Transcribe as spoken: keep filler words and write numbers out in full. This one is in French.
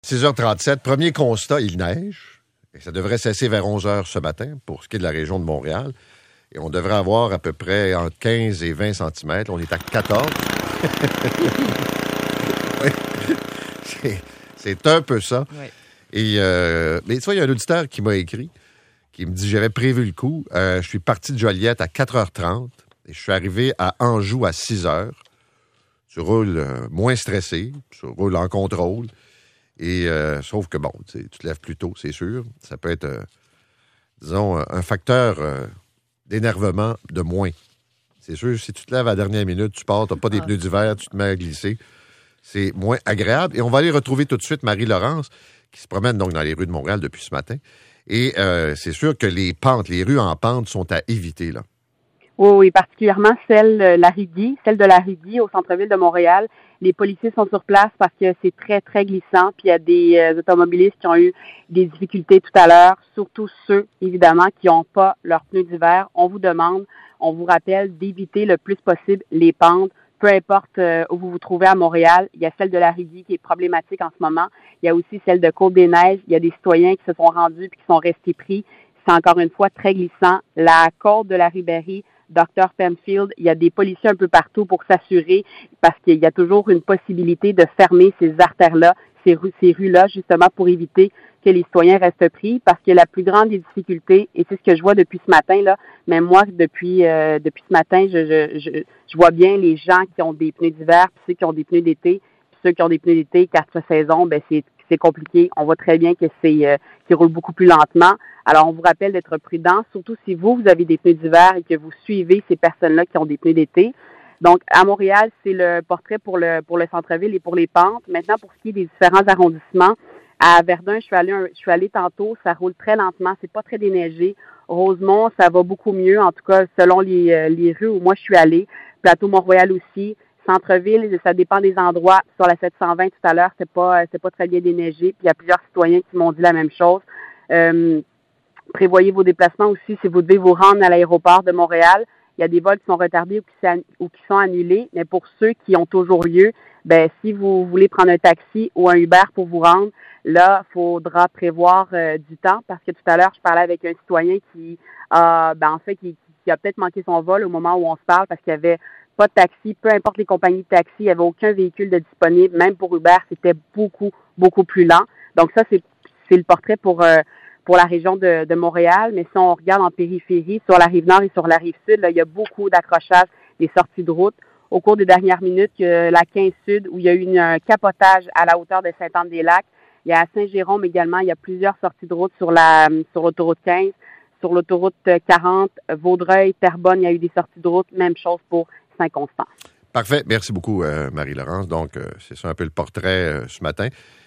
six heures trente-sept, premier constat, il neige. Et ça devrait cesser vers onze heures ce matin pour ce qui est de la région de Montréal. Et on devrait avoir à peu près entre quinze et vingt centimètres. On est à quatorze. Oui. C'est, c'est un peu ça. Oui. Et euh, mais tu vois, il y a un auditeur qui m'a écrit, qui me dit, j'avais prévu le coup. Euh, je suis parti de Joliette à quatre heures trente et je suis arrivé à Anjou à six heures. Tu roules euh, moins stressé, tu roules en contrôle. Et euh, sauf que, bon, tu te lèves plus tôt, c'est sûr. Ça peut être, euh, disons, un facteur euh, d'énervement de moins. C'est sûr, si tu te lèves à la dernière minute, tu pars, tu n'as pas des ah. pneus d'hiver, tu te mets à glisser. C'est moins agréable. Et on va aller retrouver tout de suite Marie-Laurence, qui se promène donc dans les rues de Montréal depuis ce matin. Et euh, c'est sûr que les pentes, les rues en pente sont à éviter, là. Oui, oui, particulièrement celle la Rudi, celle de la Rudi au centre-ville de Montréal. Les policiers sont sur place parce que c'est très, très glissant. Puis il y a des euh, automobilistes qui ont eu des difficultés tout à l'heure, surtout ceux, évidemment, qui n'ont pas leurs pneus d'hiver. On vous demande, on vous rappelle d'éviter le plus possible les pentes. Peu importe euh, où vous vous trouvez à Montréal, il y a celle de la Rudi qui est problématique en ce moment. Il y a aussi celle de Côte-des-Neiges. Il y a des citoyens qui se sont rendus puis qui sont restés pris. C'est encore une fois très glissant. La côte de la Ribéry, docteur Penfield, il y a des policiers un peu partout pour s'assurer, parce qu'il y a toujours une possibilité de fermer ces artères-là, ces rues, ces rues-là, justement pour éviter que les citoyens restent pris, parce que la plus grande des difficultés, et c'est ce que je vois depuis ce matin, là, même moi, depuis euh, depuis ce matin, je, je, je, je vois bien les gens qui ont des pneus d'hiver, puis ceux qui ont des pneus d'été, puis ceux qui ont des pneus d'été, quatre saisons, ben c'est c'est compliqué. On voit très bien que c'est euh, qu'ils roulent beaucoup plus lentement. Alors, on vous rappelle d'être prudent, surtout si vous, vous avez des pneus d'hiver et que vous suivez ces personnes-là qui ont des pneus d'été. Donc, à Montréal, c'est le portrait pour le pour le centre-ville et pour les pentes. Maintenant, pour ce qui est des différents arrondissements, à Verdun, je suis allée un, je suis allée tantôt, ça roule très lentement, c'est pas très déneigé. Rosemont, ça va beaucoup mieux, en tout cas, selon les, euh, les rues où moi je suis allée. Plateau Mont-Royal aussi. Centre-ville, ça dépend des endroits. Sur la sept cent vingt tout à l'heure, c'est pas c'est pas très bien déneigé. Puis il y a plusieurs citoyens qui m'ont dit la même chose. Euh, prévoyez vos déplacements aussi si vous devez vous rendre à l'aéroport de Montréal. Il y a des vols qui sont retardés ou qui, ou qui sont annulés. Mais pour ceux qui ont toujours lieu, ben si vous voulez prendre un taxi ou un Uber pour vous rendre, là, il faudra prévoir euh, du temps parce que tout à l'heure, je parlais avec un citoyen qui a, ben en fait, qui, qui a peut-être manqué son vol au moment où on se parle parce qu'il y avait pas de taxi, peu importe les compagnies de taxi, il n'y avait aucun véhicule de disponible. Même pour Uber, c'était beaucoup, beaucoup plus lent. Donc ça, c'est, c'est le portrait pour euh, pour la région de, de Montréal. Mais si on regarde en périphérie, sur la rive nord et sur la rive sud, là, il y a beaucoup d'accrochages des sorties de route. Au cours des dernières minutes, il y a la quinze sud, où il y a eu une, un capotage à la hauteur de Sainte-Anne-des-Lacs. Il y a à Saint-Jérôme également, il y a plusieurs sorties de route sur la sur l'autoroute quinze, sur l'autoroute quarante, Vaudreuil, Terrebonne, il y a eu des sorties de route. Même chose pour Saint-Constant. Parfait. Merci beaucoup, euh, Marie-Laurence. Donc, euh, c'est ça un peu le portrait euh, ce matin.